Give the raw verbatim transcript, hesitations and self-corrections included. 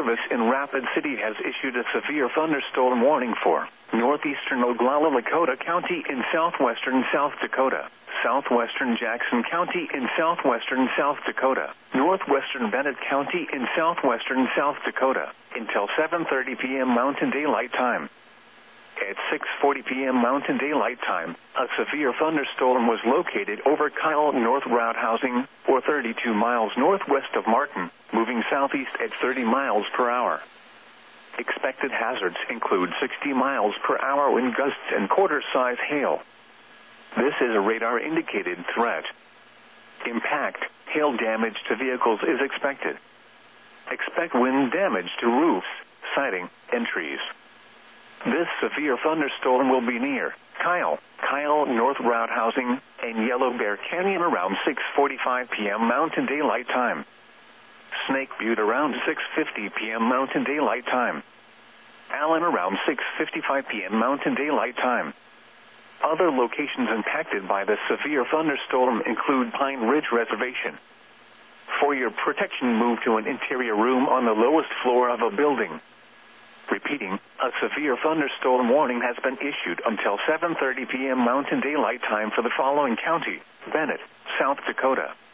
Service in Rapid City has issued a severe thunderstorm warning for northeastern Oglala Lakota County in southwestern South Dakota, southwestern Jackson County in southwestern South Dakota, northwestern Bennett County in southwestern South Dakota, until seven thirty p.m. Mountain Daylight Time. At six forty p.m. Mountain Daylight Time, a severe thunderstorm was located over Kyle North Route Housing, or thirty-two miles northwest of Martin, moving southeast at thirty miles per hour. Expected hazards include sixty miles per hour wind gusts and quarter-size hail. This is a radar-indicated threat. Impact, hail damage to vehicles is expected. Expect wind damage to roofs, siding, and trees. This severe thunderstorm will be near Kyle, Kyle North Route Housing, and Yellow Bear Canyon around six forty-five p.m. Mountain Daylight Time. Snake Butte around six fifty p.m. Mountain Daylight Time. Allen around six fifty-five p.m. Mountain Daylight Time. Other locations impacted by the severe thunderstorm include Pine Ridge Reservation. For your protection, move to an interior room on the lowest floor of a building. Repeating, a severe thunderstorm warning has been issued until seven thirty p.m. Mountain Daylight Time for the following county: Bennett, South Dakota,